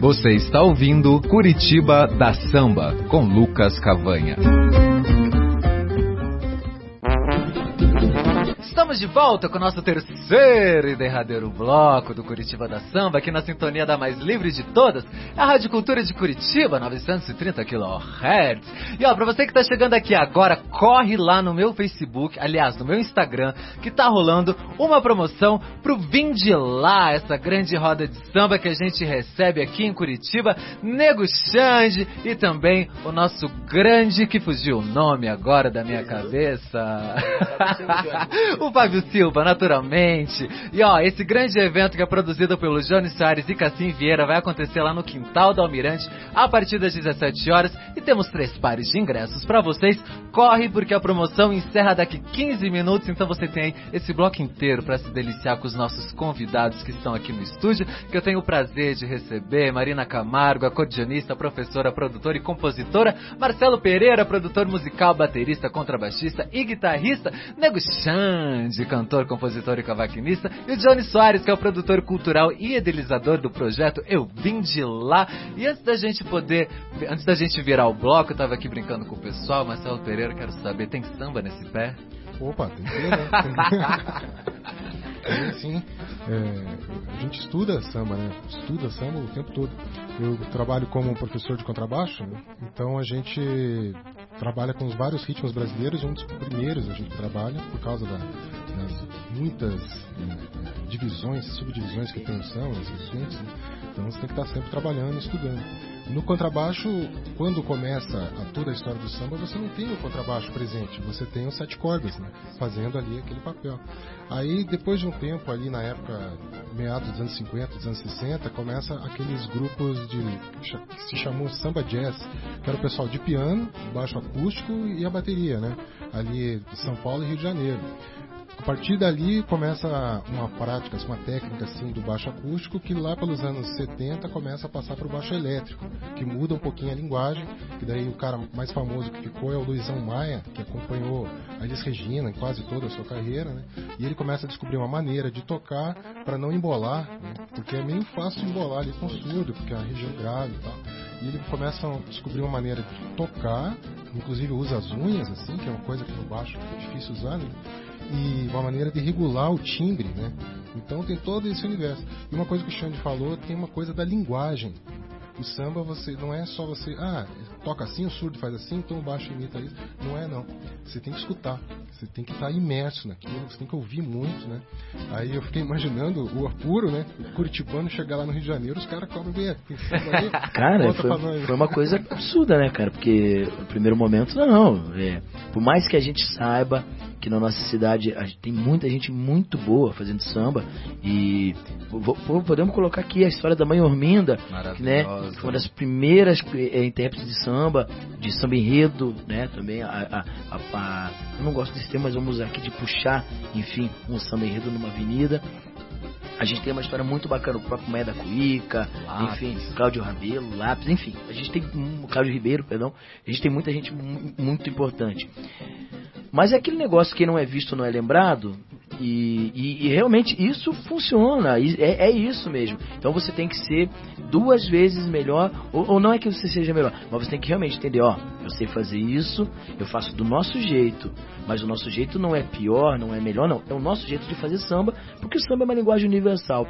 Você está ouvindo Curitiba da Samba, com Lucas Cavanha. Estamos de volta com o nosso terceiro e derradeiro bloco do Curitiba da Samba, aqui na sintonia da mais livre de todas, a Rádio Cultura de Curitiba, 930 kHz. E ó, pra você que tá chegando aqui agora, corre lá no meu Facebook, aliás, no meu Instagram, que tá rolando uma promoção pro Vinde Lá, essa grande roda de samba que a gente recebe aqui em Curitiba, Nego Xande e também o nosso grande, que fugiu o nome agora da minha cabeça... O Fábio Silva, naturalmente. E ó, esse grande evento que é produzido pelo Johnny Soares e Cassim Vieira vai acontecer lá no Quintal do Almirante a partir das 17 horas e temos 3 pares de ingressos pra vocês. Corre porque a promoção encerra daqui 15 minutos, então você tem esse bloco inteiro pra se deliciar com os nossos convidados que estão aqui no estúdio, que eu tenho o prazer de receber: Marina Camargo, acordeonista, professora, produtora e compositora; Marcelo Pereira, produtor musical, baterista, contrabaixista e guitarrista; Nego Xande, cantor, compositor e cavaquinista; e o Johnny Soares, que é o produtor cultural e idealizador do projeto Eu Vim de Lá. E antes da gente virar o bloco, eu tava aqui brincando com o pessoal. Marcelo Pereira, quero saber, tem samba nesse pé? Opa, tem que ter, né? Sim. A gente estuda samba, né? Estuda samba o tempo todo. Eu trabalho como professor de contrabaixo, né? Então a gente trabalha com os vários ritmos brasileiros, um dos primeiros a gente trabalha por causa das muitas divisões, subdivisões que tem o samba, as lições, né? Então você tem que estar sempre trabalhando e estudando. No contrabaixo, quando começa toda a história do samba, você não tem o contrabaixo presente, você tem os 7 cordas, né, fazendo ali aquele papel. Aí, depois de um tempo, ali na época, meados dos anos 50, dos anos 60, começa aqueles grupos que se chamou Samba Jazz, que era o pessoal de piano, baixo acústico e a bateria, né, ali de São Paulo e Rio de Janeiro. A partir dali começa uma prática, uma técnica assim do baixo acústico, que lá pelos anos 70 começa a passar para o baixo elétrico, que muda um pouquinho a linguagem, que daí o cara mais famoso que ficou é o Luizão Maia, que acompanhou a Elis Regina em quase toda a sua carreira, né? E ele começa a descobrir uma maneira de tocar para não embolar, né? Porque é meio fácil de embolar ali com surdo, porque é a região grave e tal. E ele começa a descobrir uma maneira de tocar, inclusive usa as unhas, assim, que é uma coisa que no baixo é difícil usar, né? E uma maneira de regular o timbre, né? Então tem todo esse universo. E uma coisa que o Xande falou, tem uma coisa da linguagem. O samba, não é só você, toca assim, o surdo faz assim, então o baixo imita isso. Não é, não. Você tem que escutar. Você tem que estar imerso naquilo, você tem que ouvir muito, né? Aí eu fiquei imaginando o apuro, né? O curitibano chegar lá no Rio de Janeiro, os caras cobram bem. Cara, foi uma coisa absurda, né, cara? Porque no primeiro momento, por mais que a gente saiba que na nossa cidade tem muita gente muito boa fazendo samba, e podemos colocar aqui a história da Mãe Orminda, né, que foi uma das primeiras intérpretes de samba enredo, né, também eu não gosto desse termo, mas vamos usar aqui de puxar, enfim, um samba enredo numa avenida. A gente tem uma história muito bacana, o próprio Maia da Cuíca, enfim, Cláudio Rabelo, Lápis, enfim, a gente tem Cláudio Ribeiro, perdão, a gente tem muita gente muito importante. Mas é aquele negócio que não é visto, não é lembrado, e realmente isso funciona, é isso mesmo. Então você tem que ser 2 vezes melhor, ou não é que você seja melhor, mas você tem que realmente entender, eu sei fazer isso, eu faço do nosso jeito, mas o nosso jeito não é pior, não é melhor, não, é o nosso jeito de fazer samba, porque o samba é uma linguagem universal.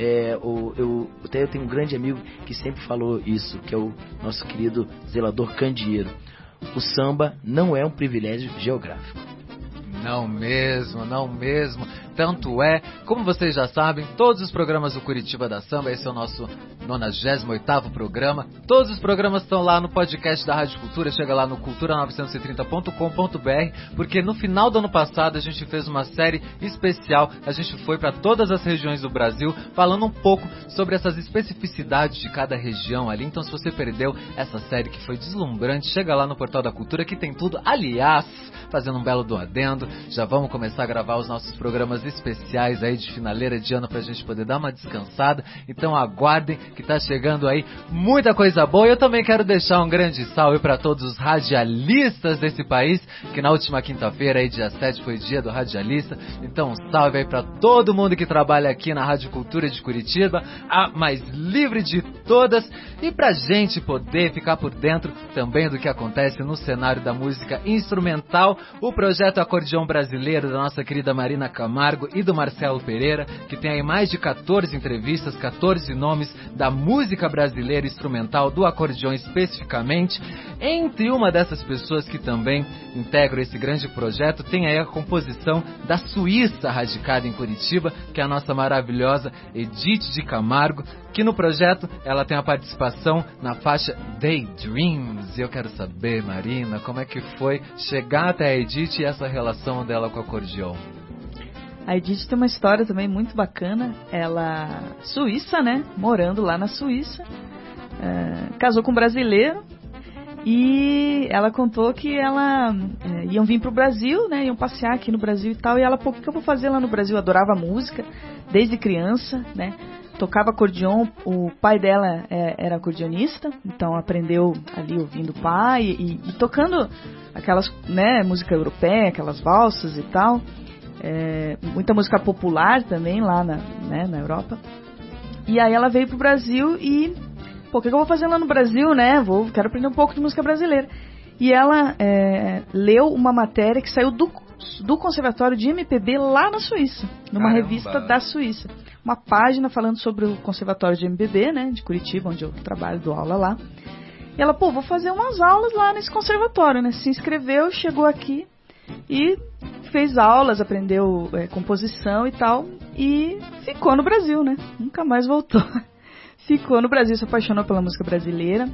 Eu tenho um grande amigo que sempre falou isso, que é o nosso querido zelador Candeeiro. O samba não é um privilégio geográfico. Não mesmo. Tanto é, como vocês já sabem, todos os programas do Curitiba da Samba, esse é o nosso 98º programa, todos os programas estão lá no podcast da Rádio Cultura, chega lá no cultura930.com.br, porque no final do ano passado a gente fez uma série especial, a gente foi para todas as regiões do Brasil, falando um pouco sobre essas especificidades de cada região ali. Então se você perdeu essa série que foi deslumbrante, chega lá no Portal da Cultura que tem tudo. Aliás, fazendo um belo do adendo, já vamos começar a gravar os nossos programas especiais aí de finaleira de ano pra gente poder dar uma descansada. Então aguardem que tá chegando aí muita coisa boa. E eu também quero deixar um grande salve para todos os radialistas desse país, que na última quinta-feira, aí dia 7, foi dia do radialista. Então um salve aí para todo mundo que trabalha aqui na Rádio Cultura de Curitiba, a mais livre de todas, e pra gente poder ficar por dentro também do que acontece no cenário da música instrumental, o projeto Acordeão Brasileiro da nossa querida Marina Camargo e do Marcelo Pereira, que tem aí mais de 14 entrevistas, 14 nomes da música brasileira instrumental, do acordeão especificamente. Entre uma dessas pessoas que também integram esse grande projeto, tem aí a composição da Suíça, radicada em Curitiba, que é a nossa maravilhosa Edith de Camargo, que no projeto ela tem a participação na faixa Daydreams. E eu quero saber, Marina, como é que foi chegar até a Edith e essa relação dela com o acordeão? A Edith tem uma história também muito bacana. Ela, suíça, né? Morando lá na Suíça, casou com um brasileiro. E ela contou que iam vir pro Brasil, né? Iam passear aqui no Brasil e tal. E ela, pô, o que eu vou fazer lá no Brasil? Adorava música, desde criança, né? Tocava acordeon, o pai dela era acordeonista, então aprendeu ali ouvindo o pai e tocando aquelas, né, música europeia, aquelas valsas e tal. Muita música popular também lá na Europa. E aí ela veio pro Brasil e, pô, o que eu vou fazer lá no Brasil, né? Quero aprender um pouco de música brasileira. E ela leu uma matéria que saiu do Conservatório de MPB lá na Suíça, numa revista da Suíça. Uma página falando sobre o Conservatório de MPB, né, de Curitiba, onde eu trabalho, dou aula lá. E ela, pô, vou fazer umas aulas lá nesse conservatório, né? Se inscreveu, chegou aqui e fez aulas, aprendeu composição e tal, e ficou no Brasil, né? Nunca mais voltou. Ficou no Brasil, se apaixonou pela música brasileira.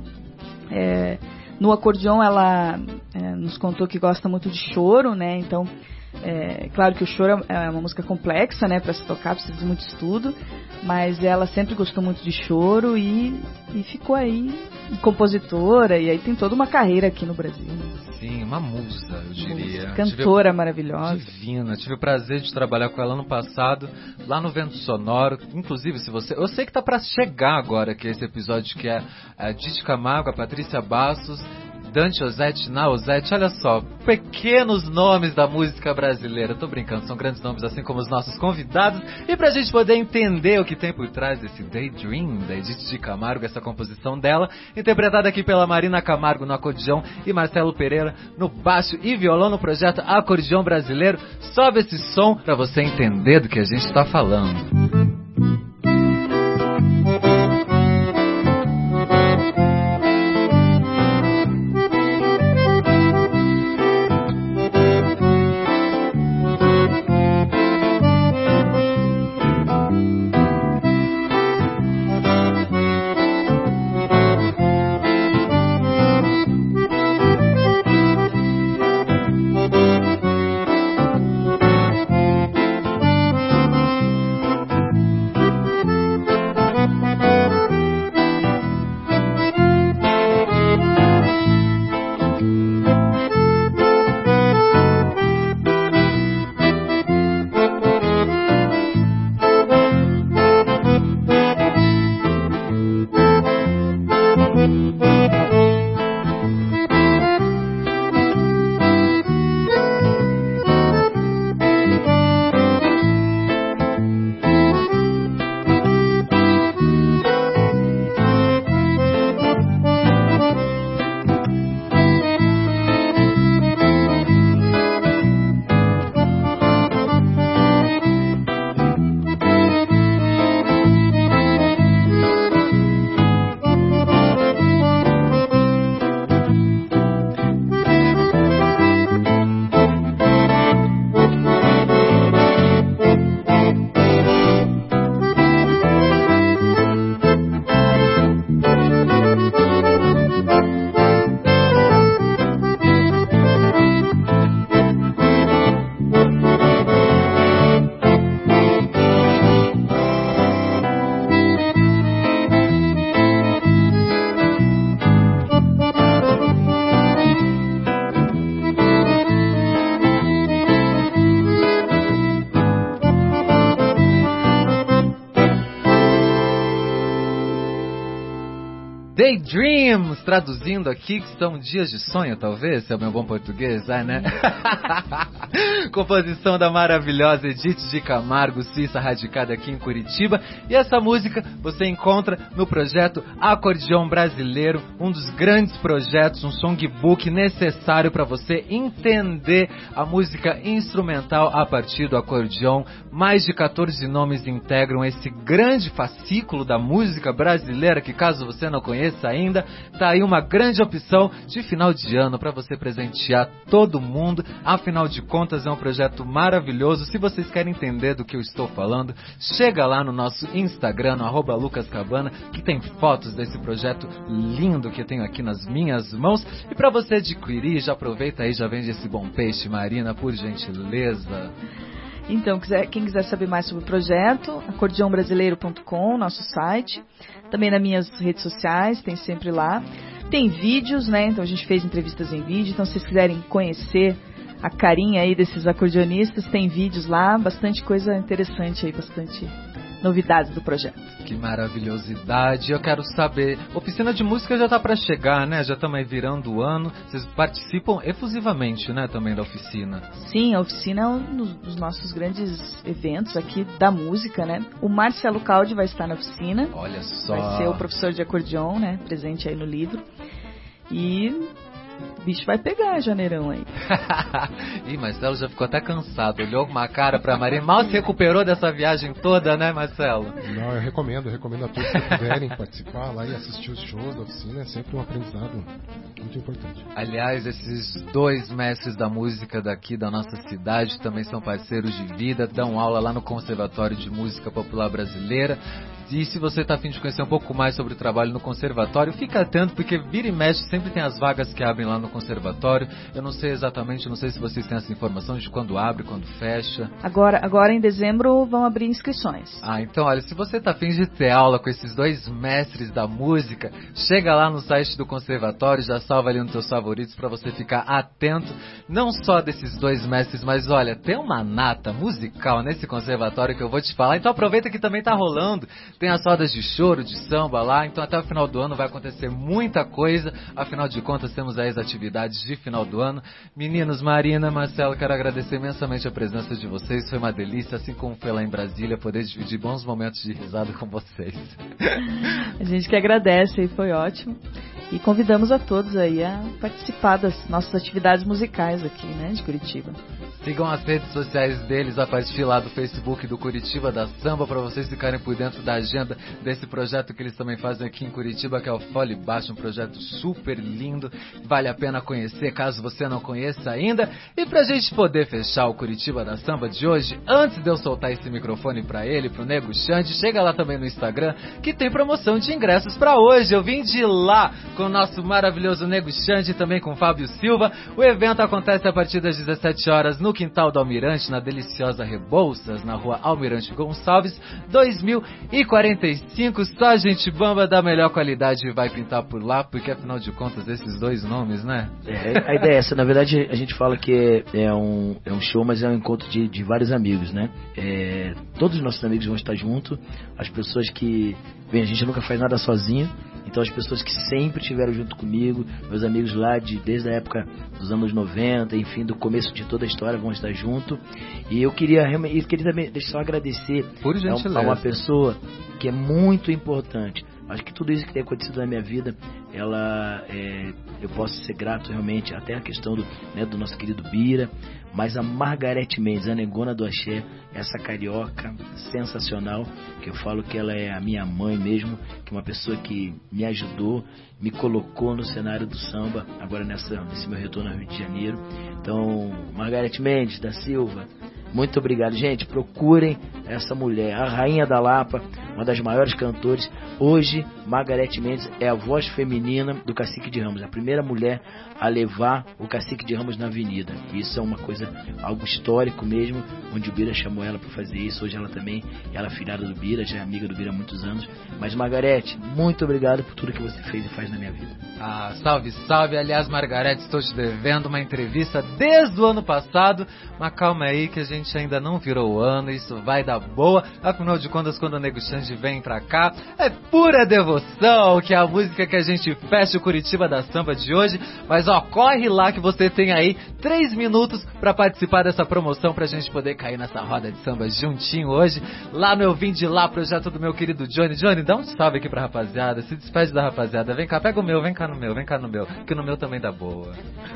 No acordeão ela nos contou que gosta muito de choro, né? Então, claro que o choro é uma música complexa, né? Para se tocar precisa de muito estudo, mas ela sempre gostou muito de choro e ficou aí compositora, e aí tem toda uma carreira aqui no Brasil. Sim, uma musa, eu diria. Cantora maravilhosa. Divina. Tive o prazer de trabalhar com ela no passado, lá no Vento Sonoro. Inclusive, eu sei que tá para chegar agora que esse episódio, que é a Edith Camargo, a Patrícia Bastos, Dante Ozzetti, Ozzetti, olha só, pequenos nomes da música brasileira. Tô brincando, são grandes nomes, assim como os nossos convidados. E pra gente poder entender o que tem por trás desse Daydream da Edith de Camargo, essa composição dela, interpretada aqui pela Marina Camargo no acordeão e Marcelo Pereira no baixo e violão, no projeto Acordeão Brasileiro. Sobe esse som pra você entender do que a gente tá falando. Daydreams, traduzindo aqui, que são dias de sonho, talvez, se é o meu bom português, né? Composição da maravilhosa Edith de Camargo, suíça, radicada aqui em Curitiba. E essa música você encontra no projeto Acordeão Brasileiro, um dos grandes projetos, um songbook necessário para você entender a música instrumental a partir do acordeão. Mais de 14 nomes integram esse grande fascículo da música brasileira, que caso você não conheça ainda, tá aí uma grande opção de final de ano para você presentear todo mundo. Afinal de contas, é um projeto maravilhoso. Se vocês querem entender do que eu estou falando, chega lá no nosso Instagram, no @lucascabana, que tem fotos desse projeto lindo que eu tenho aqui nas minhas mãos. E para você adquirir, já aproveita aí, já vende esse bom peixe, Marina, por gentileza. Então, quem quiser saber mais sobre o projeto, acordeãobrasileiro.com, nosso site. Também nas minhas redes sociais, tem sempre lá. Tem vídeos, né? Então a gente fez entrevistas em vídeo. Então, se vocês quiserem conhecer a carinha aí desses acordeonistas, tem vídeos lá, bastante coisa interessante aí, bastante novidades do projeto. Que maravilhosidade. Eu quero saber, oficina de música já tá para chegar, né? Já estamos aí virando o ano. Vocês participam efusivamente, né, também da oficina? Sim, a oficina é um dos nossos grandes eventos aqui da música, né? O Marcelo Caldi vai estar na oficina. Olha só. Vai ser o professor de acordeon, né? Presente aí no livro. E o bicho vai pegar janeirão aí. Ih, Marcelo já ficou até cansado. Olhou com uma cara pra Maria. Mal se recuperou dessa viagem toda, né, Marcelo? Não, eu recomendo a todos que puderem participar lá e assistir os shows da oficina. É sempre um aprendizado muito importante. Aliás, esses 2 mestres da música daqui da nossa cidade também são parceiros de vida, dão aula lá no Conservatório de Música Popular Brasileira. E se você está a fim de conhecer um pouco mais sobre o trabalho no conservatório, fica atento, porque vira e mexe sempre tem as vagas que abrem lá no conservatório. Eu não sei exatamente, não sei se vocês têm essa informação de quando abre, quando fecha. Agora em dezembro vão abrir inscrições. Ah, então olha, se você está a fim de ter aula com esses 2 mestres da música, chega lá no site do conservatório, já salva ali nos seus favoritos para você ficar atento, não só desses 2 mestres, mas olha, tem uma nata musical nesse conservatório que eu vou te falar, então aproveita que também tá rolando. Tem as rodas de choro, de samba lá, então até o final do ano vai acontecer muita coisa. Afinal de contas, temos aí as atividades de final do ano. Meninos, Marina, Marcelo, quero agradecer imensamente a presença de vocês. Foi uma delícia, assim como foi lá em Brasília, poder dividir bons momentos de risada com vocês. A gente que agradece, aí foi ótimo. E convidamos a todos aí a participar das nossas atividades musicais aqui, né, de Curitiba. Sigam as redes sociais deles a partir lá do Facebook do Curitiba da Samba, para vocês ficarem por dentro da agenda desse projeto que eles também fazem aqui em Curitiba, que é o Fole Baixo, um projeto super lindo, vale a pena conhecer caso você não conheça ainda. E pra gente poder fechar o Curitiba da Samba de hoje, antes de eu soltar esse microfone pra ele, pro Nego Xande, chega lá também no Instagram que tem promoção de ingressos pra hoje. Eu vim de lá com o nosso maravilhoso Nego Xande, também com o Fábio Silva. O evento acontece a partir das 17 horas no quintal do Almirante, na deliciosa Rebouças, na rua Almirante Gonçalves, 2045. Só gente bamba da melhor qualidade vai pintar por lá, porque afinal de contas, esses 2 nomes, né? A ideia é essa. Na verdade, a gente fala que é um show, mas é um encontro de vários amigos, né? Todos os nossos amigos vão estar juntos. As pessoas que... Bem, a gente nunca faz nada sozinho. Então as pessoas que sempre estiveram junto comigo, meus amigos lá desde a época dos anos 90, enfim, do começo de toda a história, vão estar junto. E eu queria também deixar agradecer a uma pessoa que é muito importante. Acho que tudo isso que tem acontecido na minha vida, eu posso ser grato realmente, até a questão do nosso querido Bira, mas a Margarete Mendes, a negona do axé, essa carioca sensacional, que eu falo que ela é a minha mãe mesmo, que é uma pessoa que me ajudou, me colocou no cenário do samba, agora nesse meu retorno ao Rio de Janeiro. Então, Margarete Mendes da Silva, muito obrigado, gente. Procurem essa mulher, a rainha da Lapa, uma das maiores cantores. Hoje, Margarete Mendes é a voz feminina do Cacique de Ramos, a primeira mulher a levar o Cacique de Ramos na avenida. Isso é uma coisa, algo histórico mesmo, onde o Bira chamou ela para fazer isso. Hoje ela também, ela é filhada do Bira, já é amiga do Bira há muitos anos. Mas Margarete, muito obrigado por tudo que você fez e faz na minha vida. Ah, salve, salve. Aliás, Margarete, estou te devendo uma entrevista desde o ano passado, mas calma aí que a gente ainda não virou o ano, isso vai dar boa. Afinal de contas, quando o Nego Xande grande vem pra cá. É pura devoção, que é a música que a gente fecha o Curitiba da Samba de hoje. Mas ó, corre lá que você tem aí 3 minutos pra participar dessa promoção, pra gente poder cair nessa roda de samba juntinho hoje. Lá no Eu Vim de Lá, projeto do meu querido Johnny. Johnny, dá um salve aqui pra rapaziada, se despede da rapaziada. Vem cá, pega o meu, vem cá no meu, que no meu também dá boa.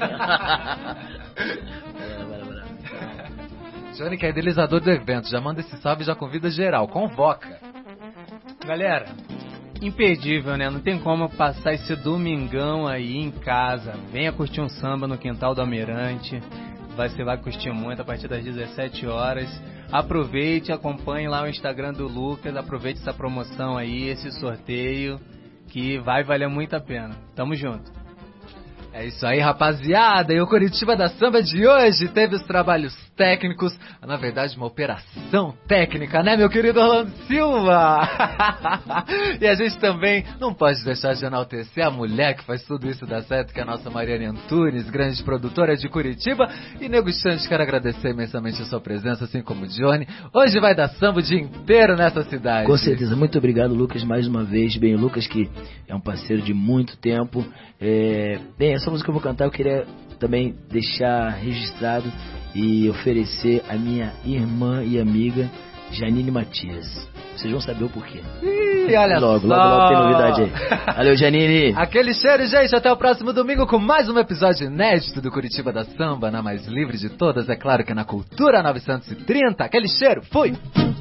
Johnny, que é idealizador do evento, já manda esse salve e já convida geral, convoca. Galera, imperdível, né? Não tem como passar esse domingão aí em casa. Venha curtir um samba no quintal do Almirante. Você vai curtir muito a partir das 17 horas. Aproveite, acompanhe lá o Instagram do Lucas, aproveite essa promoção aí, esse sorteio, que vai valer muito a pena. Tamo junto. É isso aí, rapaziada, e o Curitiba da Samba de hoje teve os trabalhos técnicos, na verdade uma operação técnica, né, meu querido Orlando Silva? E a gente também não pode deixar de enaltecer a mulher que faz tudo isso dar certo, que é a nossa Mariane Antunes, grande produtora de Curitiba. E Nego Xande, quero agradecer imensamente a sua presença, assim como o Johnny. Hoje vai dar samba o dia inteiro nessa cidade. Com certeza, muito obrigado, Lucas, mais uma vez. Bem, o Lucas, que é um parceiro de muito tempo. Bem, essa música que eu vou cantar eu queria também deixar registrado e oferecer a minha irmã e amiga Janine Matias. Vocês vão saber o porquê. Ih, olha logo tem novidade aí. Valeu, Janine. Aquele cheiro, gente. Até o próximo domingo com mais um episódio inédito do Curitiba da Samba, na mais livre de todas, é claro que na Cultura 930. Aquele cheiro, fui!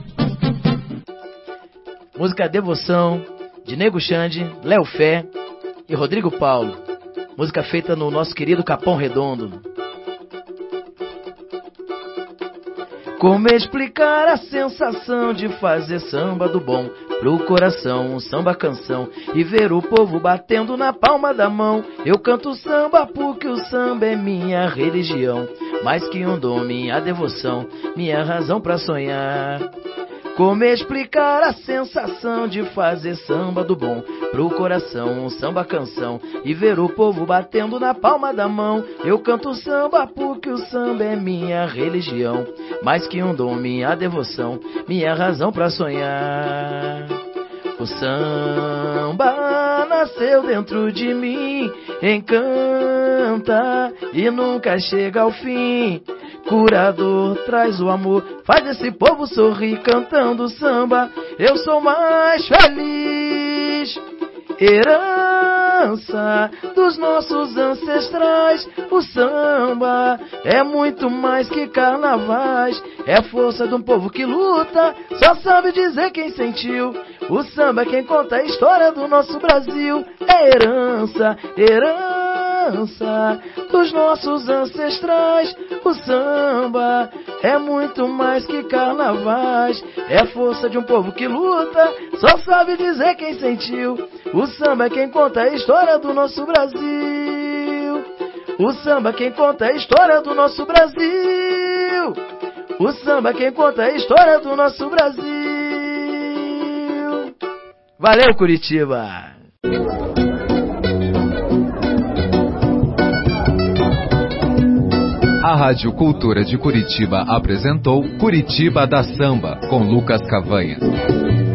Música Devoção, de Nego Xande, Léo Fé e Rodrigo Paulo. Música feita no nosso querido Capão Redondo. Como explicar a sensação de fazer samba do bom pro coração, um samba canção, e ver o povo batendo na palma da mão? Eu canto samba porque o samba é minha religião, mais que um dom, minha devoção, minha razão pra sonhar. Como explicar a sensação de fazer samba do bom pro coração, um samba canção, e ver o povo batendo na palma da mão? Eu canto samba porque o samba é minha religião, mais que um dom, minha devoção, minha razão pra sonhar. O samba nasceu dentro de mim, encanta e nunca chega ao fim. Curador traz o amor, faz esse povo sorrir cantando samba. Eu sou mais feliz. Herança dos nossos ancestrais, o samba é muito mais que carnavais. É força de um povo que luta, só sabe dizer quem sentiu. O samba é quem conta a história do nosso Brasil. É herança, herança dos nossos ancestrais. O samba é muito mais que carnavais. É força de um povo que luta, só sabe dizer quem sentiu. O samba é quem conta a história do nosso Brasil. O samba é quem conta a história do nosso Brasil. O samba é quem conta a história do nosso Brasil. Valeu, Curitiba! A Rádio Cultura de Curitiba apresentou Curitiba da Samba, com Lucas Cavanha.